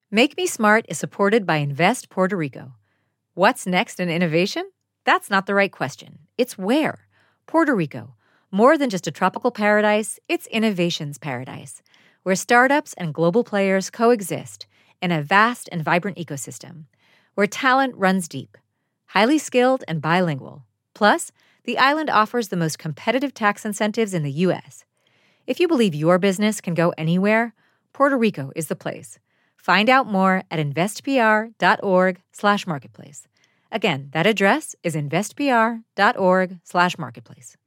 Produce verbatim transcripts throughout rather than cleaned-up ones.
Make Me Smart is supported by Invest Puerto Rico. What's next in innovation? That's not the right question. It's where. Puerto Rico. More than just a tropical paradise, it's innovation's paradise, where startups and global players coexist in a vast and vibrant ecosystem, where talent runs deep, highly skilled and bilingual. Plus, the island offers the most competitive tax incentives in the U S. If you believe your business can go anywhere, Puerto Rico is the place. Find out more at investpr.org slash marketplace. Again, that address is investpr.org slash marketplace.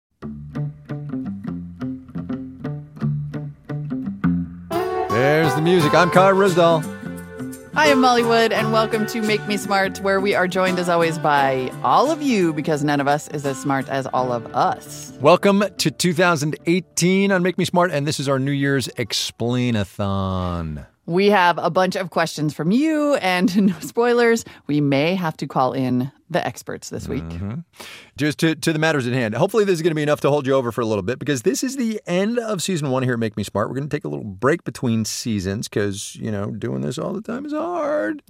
There's the music. I'm Kyle Risdall. I am Molly Wood, and welcome to Make Me Smart, where we are joined, as always, by all of you, because none of us is as smart as all of us. Welcome to two thousand eighteen on Make Me Smart, and this is our New Year's Explain-a-thon. We have a bunch of questions from you, and no spoilers, we may have to call in the experts this week. Mm-hmm. Just to, to the matters at hand. Hopefully this is going to be enough to hold you over for a little bit, because this is the end of season one here at Make Me Smart. We're going to take a little break between seasons because, you know, doing this all the time is hard.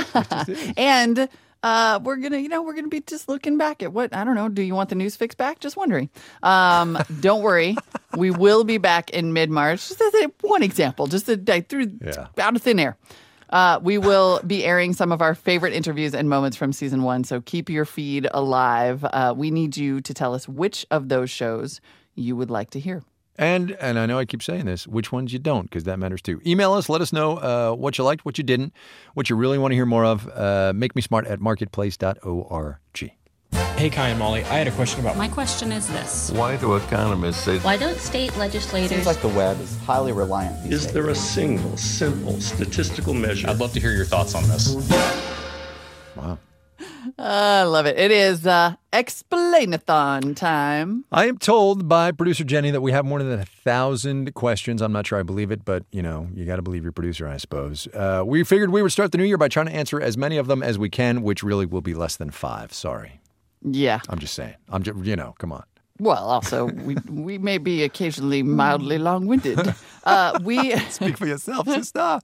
And uh, we're going to, you know, we're going to be just looking back at what, I don't know, do you want the news fix back? Just wondering. Um, don't worry. We will be back in mid-March. Just as a, one example, just a, I threw yeah. out of thin air. Uh, we will be airing some of our favorite interviews and moments from season one, so keep your feed alive. Uh, we need you to tell us which of those shows you would like to hear. And and I know I keep saying this, which ones you don't, because that matters too. Email us, let us know uh, what you liked, what you didn't, what you really want to hear more of. Uh, make me smart at marketplace dot org. Hey, Kai and Molly, I had a question about... My question is this. Why do economists say... Why don't state legislators... Seems like the web is highly reliant these Is days. there a single, simple, statistical measure? I'd love to hear your thoughts on this. Wow. I love it. It is uh, Explain-a-thon time. I am told by producer Jenny that we have more than a thousand questions. I'm not sure I believe it, but, you know, you got to believe your producer, I suppose. Uh, we figured we would start the new year by trying to answer as many of them as we can, which really will be less than five. Sorry. Yeah. I'm just saying. I'm just, you know, come on. Well, also, we we may be occasionally mildly long-winded. Uh, we Speak for yourself, sister.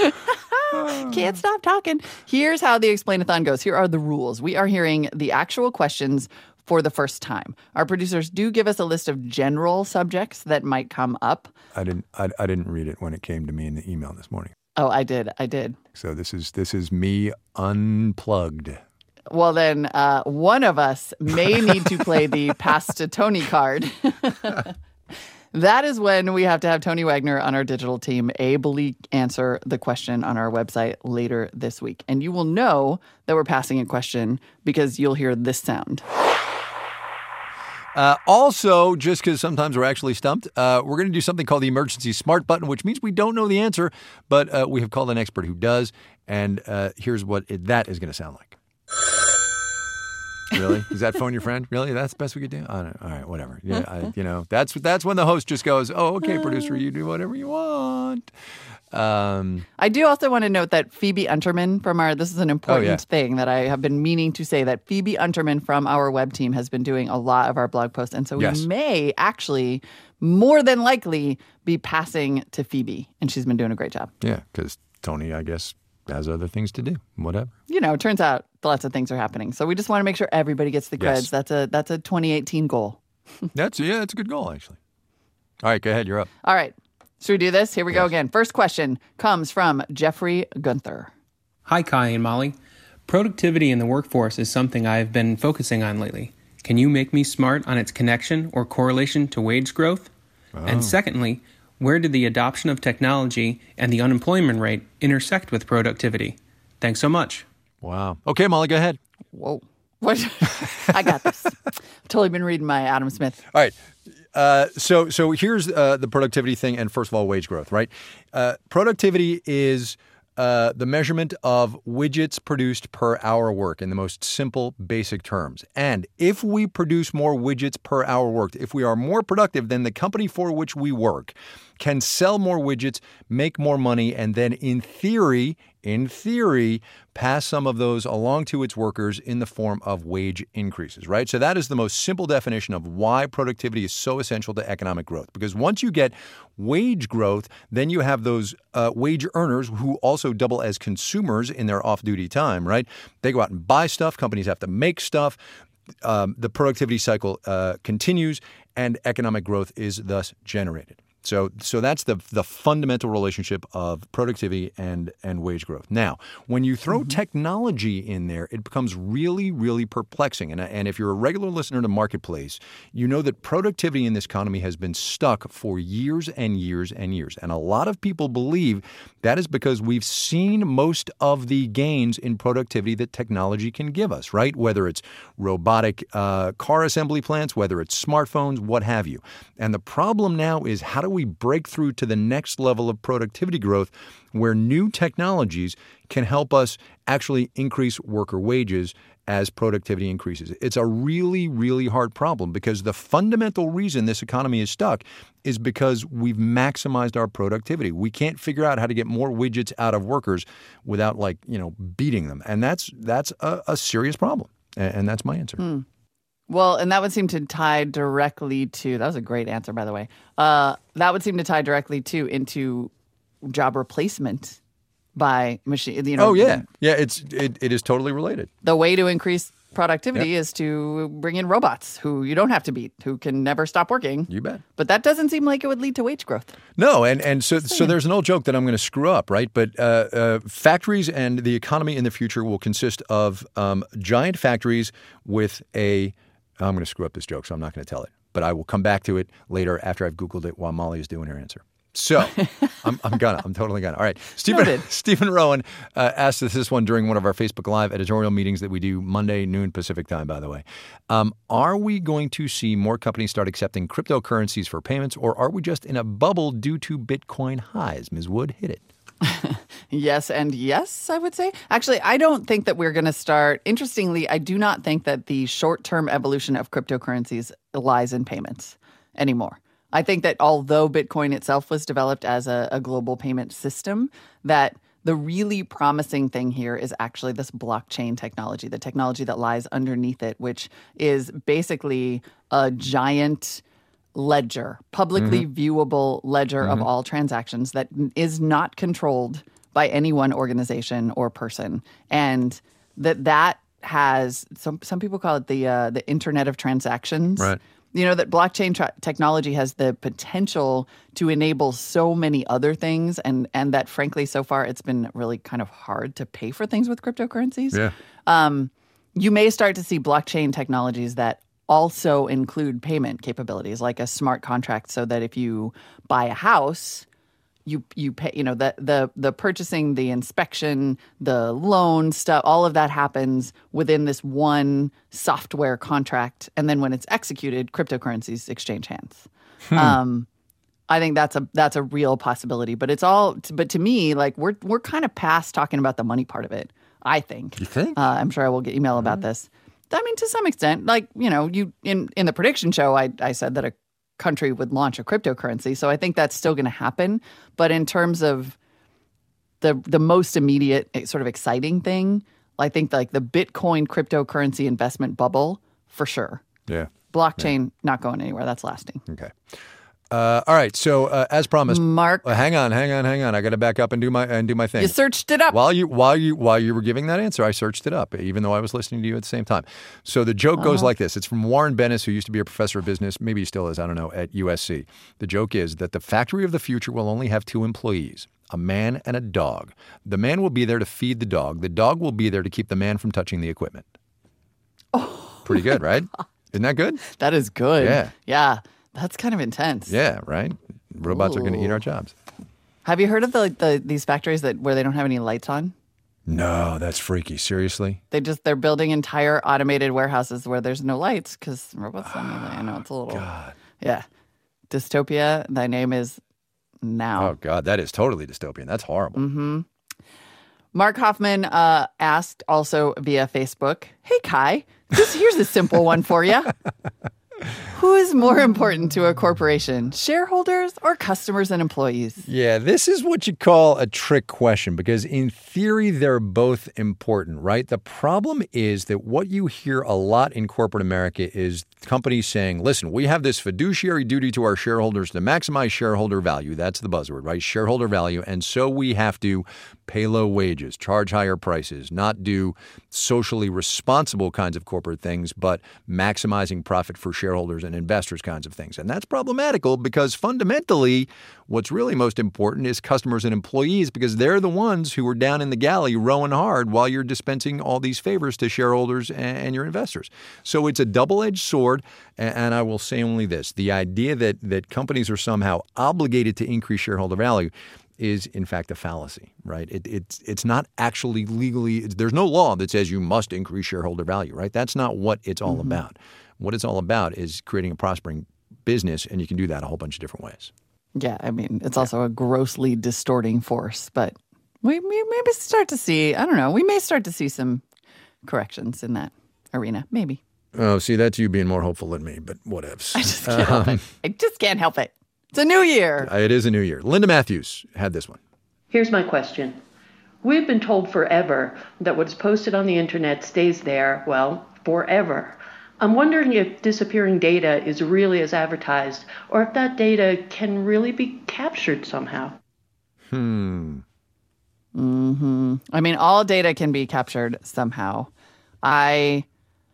Can't stop talking. Here's how the Explain-a-thon goes. Here are the rules. We are hearing the actual questions for the first time. Our producers do give us a list of general subjects that might come up. I didn't. I, I didn't read it when it came to me in the email this morning. Oh, I did. I did. So this is this is me unplugged. Well, then uh, one of us may need to play the Pass to Tony card. That is when we have to have Tony Wagner on our digital team ably answer the question on our website later this week. And you will know that we're passing a question because you'll hear this sound. Uh, also, just because sometimes we're actually stumped, uh, we're going to do something called the emergency smart button, which means we don't know the answer, but uh, we have called an expert who does. And uh, here's what it, that is going to sound like. Really? Is that phone your friend? Really? That's the best we could do? I don't know. All right, whatever. Yeah, I, you know, that's that's when the host just goes, "Oh, okay, producer, you do whatever you want." Um, I do also want to note that Phoebe Unterman from our, this is an important oh, yeah. thing that I have been meaning to say, that Phoebe Unterman from our web team has been doing a lot of our blog posts. And so yes. we may actually, more than likely, be passing to Phoebe. And she's been doing a great job. yeah, because Tony, I guess, has other things to do. Whatever. You know, it turns out lots of things are happening. So we just want to make sure everybody gets the creds. Yes. That's a that's a twenty eighteen goal. That's yeah, that's a good goal, actually. All right, go ahead. You're up. All right. Should we do this? Here we go Yes. again. First question comes from Jeffrey Gunther. Hi, Kai and Molly. Productivity in the workforce is something I've been focusing on lately. Can you make me smart on its connection or correlation to wage growth? Oh. And secondly, where did the adoption of technology and the unemployment rate intersect with productivity? Thanks so much. Wow. Okay, Molly, go ahead. Whoa. What? I got this. I've totally been reading my Adam Smith. All right. Uh, so so here's uh, the productivity thing, and first of all, wage growth, right? Uh, productivity is uh, the measurement of widgets produced per hour work in the most simple, basic terms. And if we produce more widgets per hour worked, if we are more productive than the company for which we work, can sell more widgets, make more money, and then in theory, in theory, pass some of those along to its workers in the form of wage increases, right? So that is the most simple definition of why productivity is so essential to economic growth. Because once you get wage growth, then you have those uh, wage earners who also double as consumers in their off-duty time, right? They go out and buy stuff. Companies have to make stuff. Um, the productivity cycle uh, continues, and economic growth is thus generated. So so that's the the fundamental relationship of productivity and, and wage growth. Now, when you throw mm-hmm. technology in there, it becomes really, really perplexing. And, and if you're a regular listener to Marketplace, you know that productivity in this economy has been stuck for years and years and years. And a lot of people believe that is because we've seen most of the gains in productivity that technology can give us, right? Whether it's robotic uh, car assembly plants, whether it's smartphones, what have you. And the problem now is, how do we break through to the next level of productivity growth where new technologies can help us actually increase worker wages as productivity increases? It's a really, really hard problem, because the fundamental reason this economy is stuck is because we've maximized our productivity. We can't figure out how to get more widgets out of workers without, like, you know, beating them. And that's that's a, a serious problem. And, and that's my answer. Hmm. Well, and that would seem to tie directly to, that was a great answer, by the way. Uh, that would seem to tie directly to into job replacement by machine. You know, oh, yeah. Yeah, it's it, it is totally related. The way to increase productivity yep. is to bring in robots who you don't have to beat, who can never stop working. You bet. But that doesn't seem like it would lead to wage growth. No, and, and so so there's an old joke that I'm going to screw up, right? But uh, uh, factories and the economy in the future will consist of um, giant factories with a I'm going to screw up this joke, so I'm not going to tell it. But I will come back to it later after I've Googled it while Molly is doing her answer. So I'm, I'm gonna. I'm totally gonna. All right. Stephen, Stephen Rowan uh, asked us this one during one of our Facebook Live editorial meetings that we do Monday, noon Pacific time, by the way. Um, are we going to see more companies start accepting cryptocurrencies for payments, or are we just in a bubble due to Bitcoin highs? Miz Wood, hit it. Yes and yes, I would say. Actually, I don't think that we're going to start. Interestingly, I do not think that the short-term evolution of cryptocurrencies lies in payments anymore. I think that although Bitcoin itself was developed as a, a global payment system, that the really promising thing here is actually this blockchain technology, the technology that lies underneath it, which is basically a giant ledger, publicly mm-hmm. viewable ledger mm-hmm. of all transactions that is not controlled by any one organization or person. And that that has, some some people call it the uh, the Internet of Transactions. Right. You know, that blockchain tra- technology has the potential to enable so many other things, and and that, frankly, so far it's been really kind of hard to pay for things with cryptocurrencies. Yeah. Um, you may start to see blockchain technologies that also include payment capabilities, like a smart contract, so that if you buy a house, you you pay, you know, the the the purchasing, the inspection, the loan stuff, all of that happens within this one software contract, and then when it's executed, cryptocurrencies exchange hands. Hmm. Um, I think that's a that's a real possibility, but it's all. But to me, like we're we're kind of past talking about the money part of it. I think. You think? Uh, I'm sure I will get email about mm-hmm. this. I mean, to some extent, like, you know, you in, in the prediction show, I, I said that a country would launch a cryptocurrency. So I think that's still going to happen. But in terms of the the most immediate sort of exciting thing, I think like the Bitcoin cryptocurrency investment bubble, for sure. Yeah. Blockchain, yeah. not going anywhere. That's lasting. Okay. Uh, all right. So uh, as promised, Mark, uh, hang on, hang on, hang on. I got to back up and do my and do my thing. You searched it up while you while you while you were giving that answer. I searched it up, even though I was listening to you at the same time. So the joke uh-huh. goes like this. It's from Warren Bennis, who used to be a professor of business. Maybe he still is. I don't know, at U S C. The joke is that the factory of the future will only have two employees, a man and a dog. The man will be there to feed the dog. The dog will be there to keep the man from touching the equipment. Oh, pretty good, right? Isn't that good? That is good. Yeah. Yeah. That's kind of intense. Yeah, right? Robots Ooh. Are going to eat our jobs. Have you heard of the, the these factories that where they don't have any lights on? No, that's freaky. Seriously? They just they're building entire automated warehouses where there's no lights because robots don't need light. I know it's a little God. Yeah. Dystopia, thy name is now. Oh God, that is totally dystopian. That's horrible. Mm-hmm. Mark Hoffman uh, asked also via Facebook, "Hey Kai, this here's a simple one for you. Who is more important to a corporation, shareholders or customers and employees? Yeah, this is what you call a trick question because in theory, they're both important, right? The problem is that what you hear a lot in corporate America is companies saying, listen, we have this fiduciary duty to our shareholders to maximize shareholder value. That's the buzzword, right? Shareholder value. And so we have to pay low wages, charge higher prices, not do socially responsible kinds of corporate things, but maximizing profit for shareholders and investors kinds of things. And that's problematical because fundamentally, what's really most important is customers and employees because they're the ones who are down in the galley rowing hard while you're dispensing all these favors to shareholders and your investors. So it's a double-edged sword. And I will say only this. The idea that, that companies are somehow obligated to increase shareholder value is, in fact, a fallacy, right? It, it's it's not actually legally – there's no law that says you must increase shareholder value, right? That's not what it's all mm-hmm. about. What it's all about is creating a prospering business, and you can do that a whole bunch of different ways. Yeah, I mean, it's yeah. also a grossly distorting force, but we, we maybe start to see – I don't know. We may start to see some corrections in that arena, maybe. Oh, see, that's you being more hopeful than me, but whatevs. I just can't um, help it. I just can't help it. It's a new year. It is a new year. Linda Matthews had this one. Here's my question. We've been told forever that what's posted on the internet stays there, well, forever. I'm wondering if disappearing data is really as advertised, or if that data can really be captured somehow. Hmm. Mm-hmm. I mean, all data can be captured somehow. I...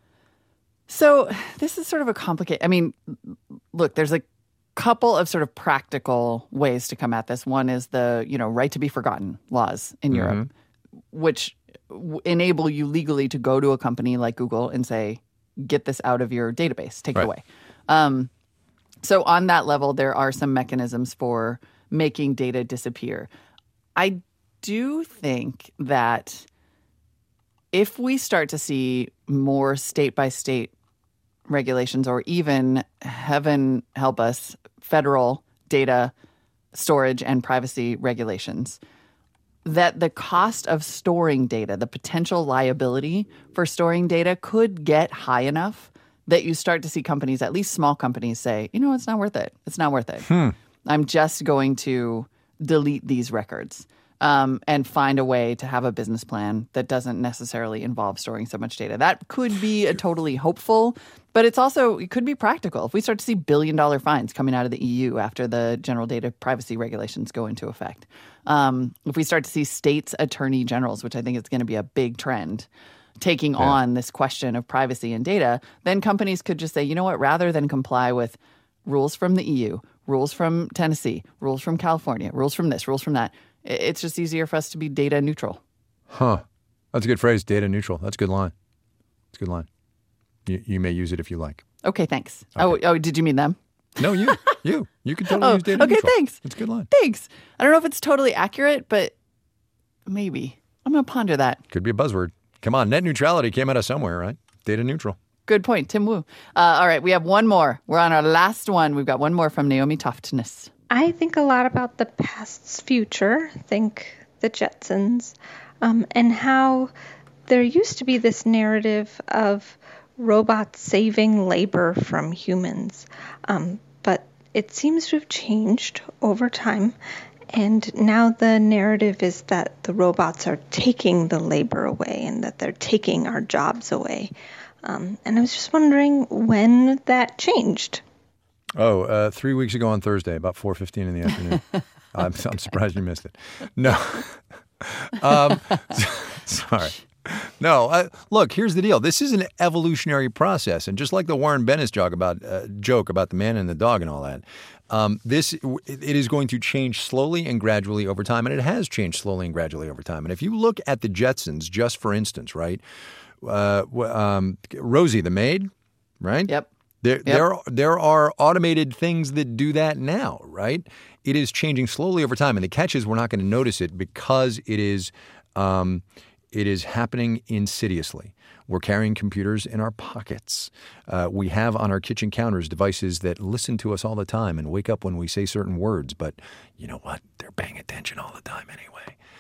So this is sort of a complicated... I mean, look, there's a couple of sort of practical ways to come at this. One is the, you know, right to be forgotten laws in mm-hmm. Europe, which w- enable you legally to go to a company like Google and say, get this out of your database, take right. it away. Um, so on that level, there are some mechanisms for making data disappear. I do think that if we start to see more state-by-state regulations or even, heaven help us, federal data storage and privacy regulations, that the cost of storing data, the potential liability for storing data could get high enough that you start to see companies, at least small companies, say, you know, it's not worth it. It's not worth it. Hmm. I'm just going to delete these records. Um, and find a way to have a business plan that doesn't necessarily involve storing so much data. That could be a totally hopeful, but it's also, it could be practical. If we start to see billion dollar fines coming out of the E U after the general data privacy regulations go into effect, um, if we start to see states' attorney generals, which I think is going to be a big trend, taking yeah. on this question of privacy and data, then companies could just say, you know what, rather than comply with rules from the E U, rules from Tennessee, rules from California, rules from this, rules from that, it's just easier for us to be data neutral. Huh. That's a good phrase, data neutral. That's a good line. It's a good line. You, you may use it if you like. Okay, thanks. Okay. Oh, oh, did you mean them? No, you. You. You can totally oh, use data okay, neutral. Okay, thanks. It's a good line. Thanks. I don't know if it's totally accurate, but maybe. I'm going to ponder that. Could be a buzzword. Come on, net neutrality came out of somewhere, right? Data neutral. Good point, Tim Wu. Uh, all right, we have one more. We're on our last one. We've got one more from Naomi Toftness. I think a lot about the past's future, think the Jetsons, um, and how there used to be this narrative of robots saving labor from humans. Um, but it seems to have changed over time. And now the narrative is that the robots are taking the labor away and that they're taking our jobs away. Um, and I was just wondering when that changed. Oh, uh, three weeks ago on Thursday, about four fifteen in the afternoon. I'm, I'm surprised you missed it. No. um, sorry. No, uh, look, here's the deal. This is an evolutionary process. And just like the Warren Bennis joke about, uh, joke about the man and the dog and all that, um, this it is going to change slowly and gradually over time. And it has changed slowly and gradually over time. And if you look at the Jetsons, just for instance, right, uh, um, Rosie the maid, right? Yep. There, yep. there, there are automated things that do that now, right? It is changing slowly over time, and the catch is we're not going to notice it because it is, um, it is happening insidiously. We're carrying computers in our pockets. Uh, we have on our kitchen counters devices that listen to us all the time and wake up when we say certain words. But you know what? They're paying attention all the time anyway.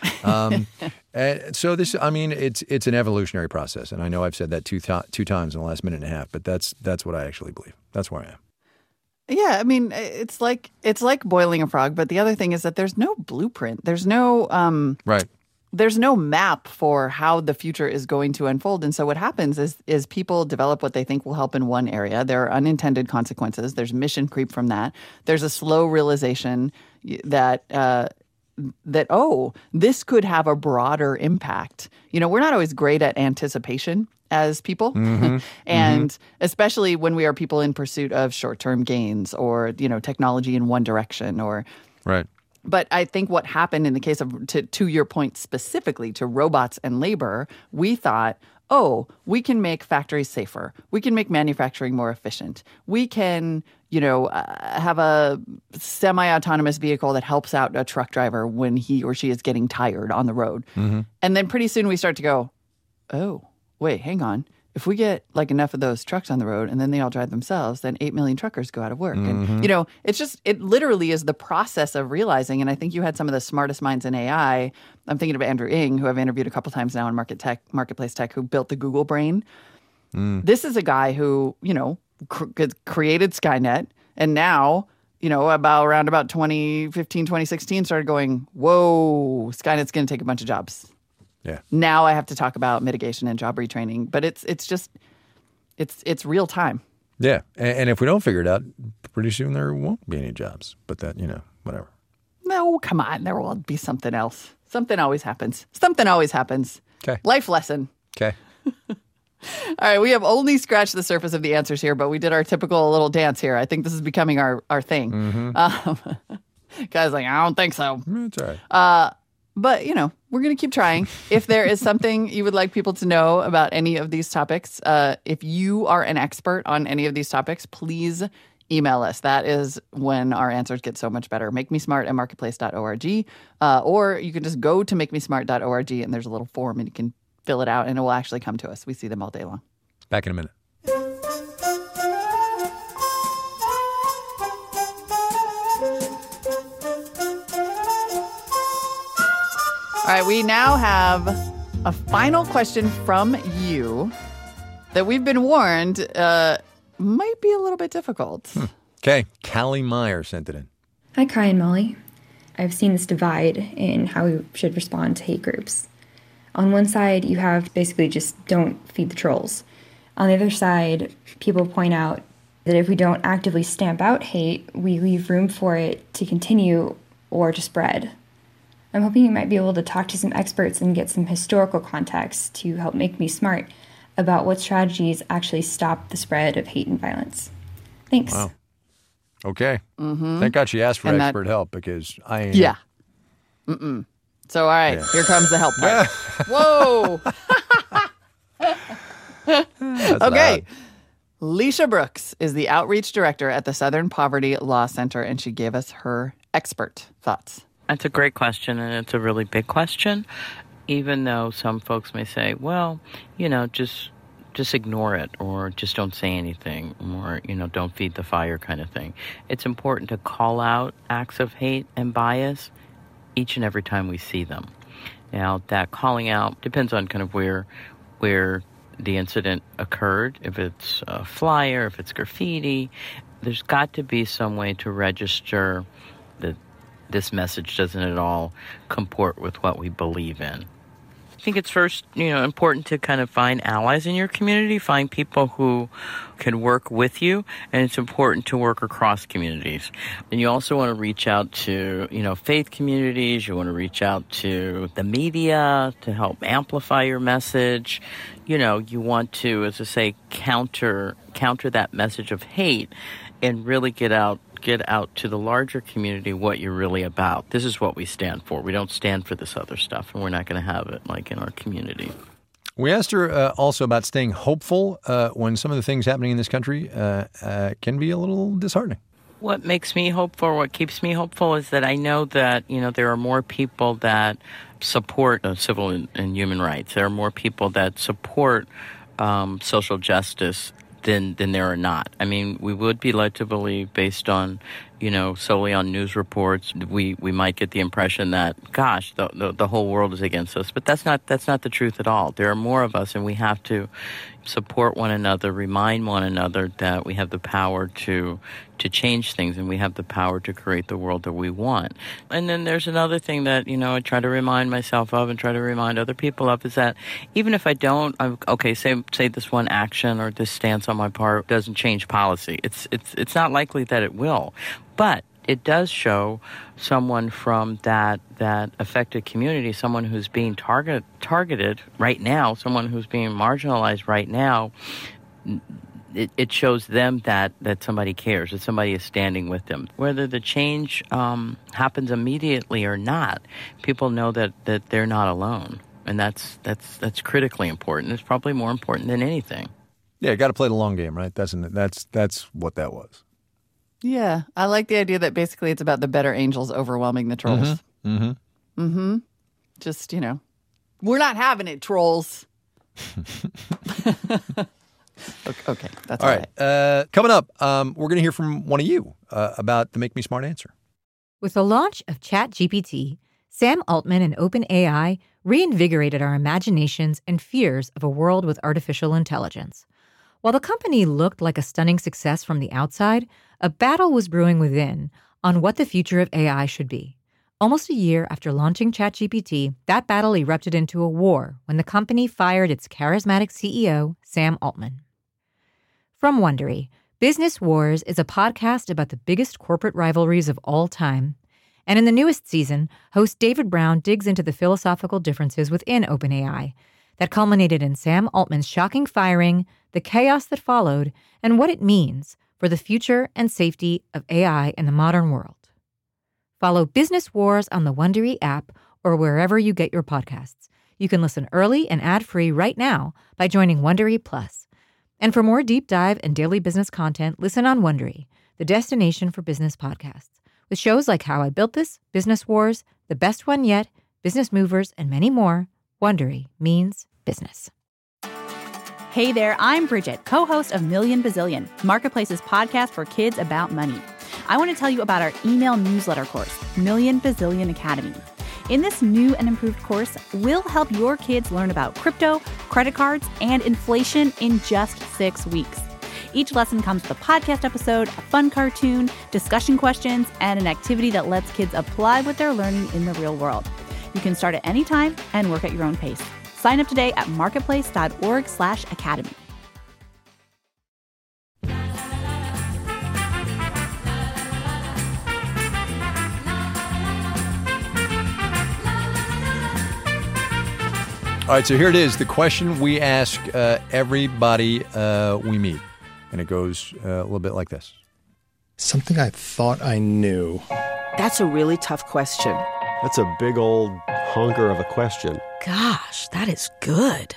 Um, and so this, I mean, it's it's an evolutionary process, and I know I've said that two th- two times in the last minute and a half, but that's that's what I actually believe. That's where I am. Yeah, I mean, it's like it's like boiling a frog, but the other thing is that there's no blueprint. There's no um, right. There's no map for how the future is going to unfold. And so what happens is is people develop what they think will help in one area. There are unintended consequences. There's mission creep from that. There's a slow realization that uh, that, oh, this could have a broader impact. You know, we're not always great at anticipation as people. Mm-hmm. and mm-hmm. especially when we are people in pursuit of short-term gains or, you know, technology in one direction or right. But I think what happened in the case of, to, to your point specifically, to robots and labor, we thought, oh, we can make factories safer. We can make manufacturing more efficient. We can, you know, uh, have a semi-autonomous vehicle that helps out a truck driver when he or she is getting tired on the road. Mm-hmm. And then pretty soon we start to go, oh, wait, hang on. If we get like enough of those trucks on the road and then they all drive themselves, then eight million truckers go out of work. Mm-hmm. And, you know, it's just, it literally is the process of realizing. And I think you had some of the smartest minds in A I. I'm thinking of Andrew Ng, who I've interviewed a couple times now in Market Tech, Marketplace Tech, who built the Google Brain. Mm. This is a guy who, you know, cr- created Skynet. And now, you know, about around about twenty fifteen, twenty sixteen, started going, whoa, Skynet's going to take a bunch of jobs. Yeah. Now I have to talk about mitigation and job retraining, but it's it's just it's it's real time. Yeah, and, and if we don't figure it out, pretty soon there won't be any jobs. But that, you know, whatever. No, come on, there will be something else. Something always happens. Something always happens. Okay. Life lesson. Okay. All right, we have only scratched the surface of the answers here, but we did our typical little dance here. I think this is becoming our our thing. Mm-hmm. Um, guys, like I don't think so. That's all right. Uh, But, you know, we're going to keep trying. If there is something you would like people to know about any of these topics, uh, if you are an expert on any of these topics, please email us. That is when our answers get so much better. Make me smart at marketplace dot org. Uh, or you can just go to make me smart dot org and there's a little form and you can fill it out and it will actually come to us. We see them all day long. Back in a minute. All right, we now have a final question from you that we've been warned uh, might be a little bit difficult. Hmm. Okay, Callie Meyer sent it in. Hi, Kai and Molly. I've seen this divide in how we should respond to hate groups. On one side, you have basically just don't feed the trolls. On the other side, people point out that if we don't actively stamp out hate, we leave room for it to continue or to spread. I'm hoping you might be able to talk to some experts and get some historical context to help make me smart about what strategies actually stop the spread of hate and violence. Thanks. Wow. Okay. Mm-hmm. Thank God she asked for And expert that, help because I ain't. Yeah. Mm-mm. So, all right, yeah. Here comes the help part. Whoa. Okay. Loud. Leisha Brooks is the outreach director at the Southern Poverty Law Center, and she gave us her expert thoughts. That's a great question, and it's a really big question, even though some folks may say, well, you know, just just ignore it or just don't say anything or, you know, don't feed the fire kind of thing. It's important to call out acts of hate and bias each and every time we see them. Now, that calling out depends on kind of where where the incident occurred. If it's a flyer, if it's graffiti, there's got to be some way to register that this message doesn't at all comport with what we believe in. I think it's first, you know, important to kind of find allies in your community, find people who can work with you, and it's important to work across communities. And you also want to reach out to, you know, faith communities. You want to reach out to the media to help amplify your message. You know, you want to, as I say, counter counter that message of hate and really get out get out to the larger community what you're really about. This is what we stand for. We don't stand for this other stuff, and we're not going to have it like in our community. We asked her uh, also about staying hopeful uh, when some of the things happening in this country uh, uh, can be a little disheartening. What makes me hopeful, what keeps me hopeful is that I know that, you know, there are more people that support uh, civil and, and human rights. There are more people that support um, social justice than than there are not. I mean, we would be led to believe, based on, you know, solely on news reports, we, we might get the impression that, gosh, the, the the whole world is against us. But that's not that's not the truth at all. There are more of us, and we have to support one another, remind one another that we have the power to to change things, and we have the power to create the world that we want. And then there's another thing that, you know, I try to remind myself of and try to remind other people of is that even if I don't, I'm, okay, say say this one action or this stance on my part doesn't change policy. It's it's it's not likely that it will, but it does show someone from that that affected community, someone who's being target, targeted right now, someone who's being marginalized right now. It, it shows them that, that somebody cares, that somebody is standing with them. Whether the change um, happens immediately or not, people know that, that they're not alone. And that's that's that's critically important. It's probably more important than anything. Yeah, you got to play the long game, right? That's that's that's what that was. Yeah, I like the idea that basically it's about the better angels overwhelming the trolls. Mm-hmm. Mm-hmm. Mm-hmm. Just, you know, we're not having it, trolls. Okay, that's all, all right. right. Uh, coming up, um, we're going to hear from one of you uh, about the Make Me Smart answer. With the launch of ChatGPT, Sam Altman and OpenAI reinvigorated our imaginations and fears of a world with artificial intelligence. While the company looked like a stunning success from the outside, a battle was brewing within on what the future of A I should be. Almost a year after launching ChatGPT, that battle erupted into a war when the company fired its charismatic C E O, Sam Altman. From Wondery, Business Wars is a podcast about the biggest corporate rivalries of all time. And in the newest season, host David Brown digs into the philosophical differences within OpenAI that culminated in Sam Altman's shocking firing, the chaos that followed, and what it means for the future and safety of A I in the modern world. Follow Business Wars on the Wondery app or wherever you get your podcasts. You can listen early and ad-free right now by joining Wondery Plus. And for more deep dive and daily business content, listen on Wondery, the destination for business podcasts, with shows like How I Built This, Business Wars, The Best One Yet, Business Movers, and many more. Wondery means business. Hey there, I'm Bridget, co-host of Million Bazillion, Marketplace's podcast for kids about money. I want to tell you about our email newsletter course, Million Bazillion Academy. In this new and improved course, we'll help your kids learn about crypto, credit cards, and inflation in just six weeks. Each lesson comes with a podcast episode, a fun cartoon, discussion questions, and an activity that lets kids apply what they're learning in the real world. You can start at any time and work at your own pace. Sign up today at marketplace.org slash academy. All right, so here it is, the question we ask uh, everybody uh, we meet. And it goes uh, a little bit like this. Something I thought I knew. That's a really tough question. That's a big old honker of a question. Gosh, that is good.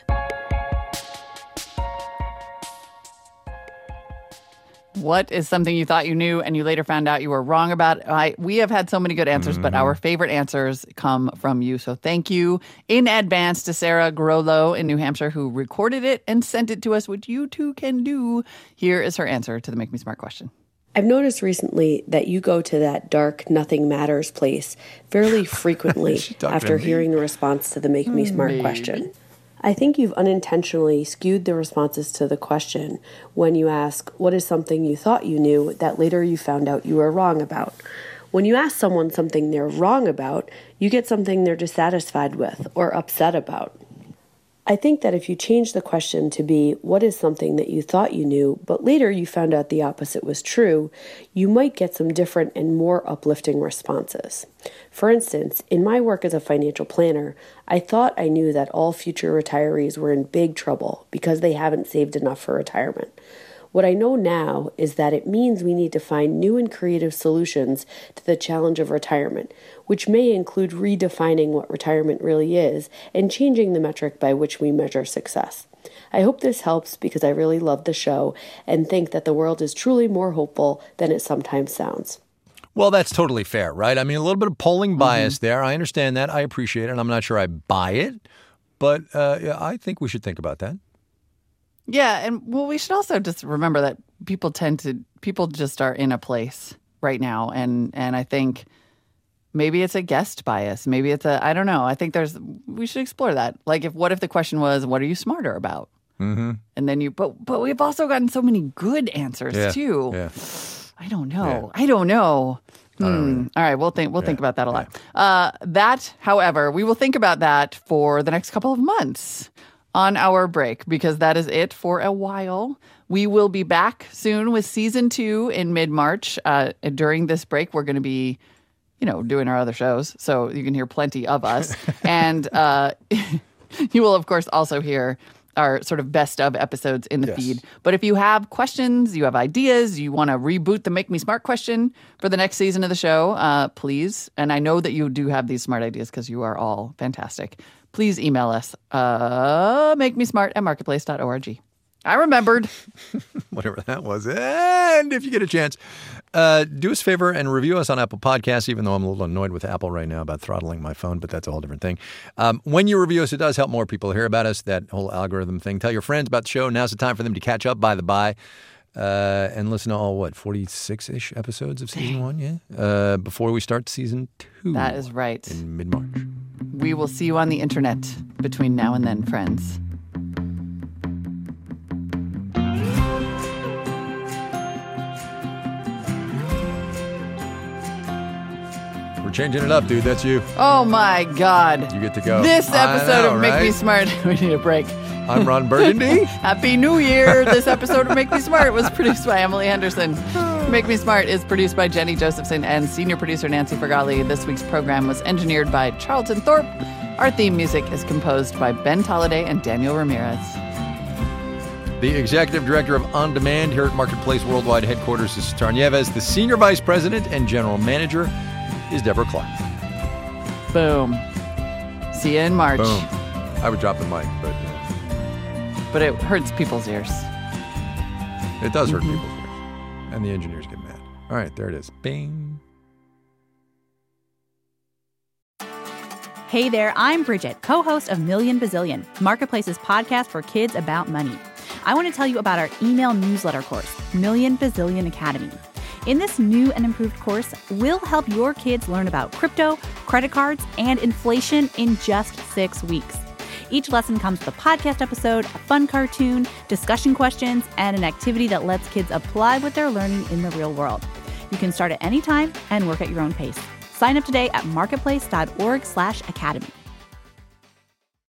What is something you thought you knew and you later found out you were wrong about? I, we have had so many good answers, mm-hmm. but our favorite answers come from you. So thank you in advance to Sarah Grollo in New Hampshire, who recorded it and sent it to us, which you too can do. Here is her answer to the Make Me Smart question. I've noticed recently that you go to that dark nothing matters place fairly frequently after hearing the response to the Make Me Smart Maybe. question. I think you've unintentionally skewed the responses to the question when you ask, what is something you thought you knew that later you found out you were wrong about? When you ask someone something they're wrong about, you get something they're dissatisfied with or upset about. I think that if you change the question to be, what is something that you thought you knew, but later you found out the opposite was true, you might get some different and more uplifting responses. For instance, in my work as a financial planner, I thought I knew that all future retirees were in big trouble because they haven't saved enough for retirement. What I know now is that it means we need to find new and creative solutions to the challenge of retirement, which may include redefining what retirement really is and changing the metric by which we measure success. I hope this helps because I really love the show and think that the world is truly more hopeful than it sometimes sounds. Well, that's totally fair, right? I mean, a little bit of polling bias mm-hmm. there. I understand that. I appreciate it. I'm not sure I buy it, but uh, yeah, I think we should think about that. Yeah, and well, we should also just remember that people tend to, people just are in a place right now. And and I think maybe it's a guest bias. Maybe it's a, I don't know. I think there's, we should explore that. Like, if what if the question was, what are you smarter about? Mm-hmm. And then you, but but we've also gotten so many good answers Yeah, too. yeah. I don't know. I don't know. Hmm. All right, we'll think. We'll think about that a lot. Uh, that, however, we will think about that for the next couple of months on our break, because that is it for a while. We will be back soon with season two in mid-March. Uh, during this break, we're going to be, you know, doing our other shows, so you can hear plenty of us. And uh, you will, of course, also hear our sort of best of episodes in the Yes. feed. But if you have questions, you have ideas, you want to reboot the Make Me Smart question for the next season of the show, uh, please. And I know that you do have these smart ideas because you are all fantastic. Please email us, uh, make me smart at marketplace dot org. I remembered. Whatever that was. And if you get a chance, uh, do us a favor and review us on Apple Podcasts, even though I'm a little annoyed with Apple right now about throttling my phone, but that's a whole different thing. Um, when you review us, it does help more people hear about us, that whole algorithm thing. Tell your friends about the show. Now's the time for them to catch up, by the by, uh, and listen to all, what, forty-six-ish episodes of season one, yeah? Uh, before we start season two. That is right. In mid-March. We will see you on the internet between now and then, friends. We're changing it up, dude. That's you. Oh, my God. You get to go. This I episode know, of Make Me right? Smart, we need a break. I'm Ron Burgundy. Happy New Year. This episode of Make Me Smart was produced by Emily Henderson. Make Me Smart is produced by Jenny Josephson and senior producer Nancy Fergali. This week's program was engineered by Charlton Thorpe. Our theme music is composed by Ben Tolliday and Daniel Ramirez. The executive director of On Demand here at Marketplace Worldwide Headquarters is Sitar Nieves. The senior vice president and general manager is Deborah Clark. Boom. See you in March. Boom. I would drop the mic, but uh, But it hurts people's ears. it does hurt Mhm. people's ears. And the engineers get mad. All right, there it is. Bing. Hey there, I'm Bridget, co-host of Million Bazillion, Marketplace's podcast for kids about money. I want to tell you about our email newsletter course, Million Bazillion Academy. In this new and improved course, we'll help your kids learn about crypto, credit cards, and inflation in just six weeks. Each lesson comes with a podcast episode, a fun cartoon, discussion questions, and an activity that lets kids apply what they're learning in the real world. You can start at any time and work at your own pace. Sign up today at marketplace dot org slash academy.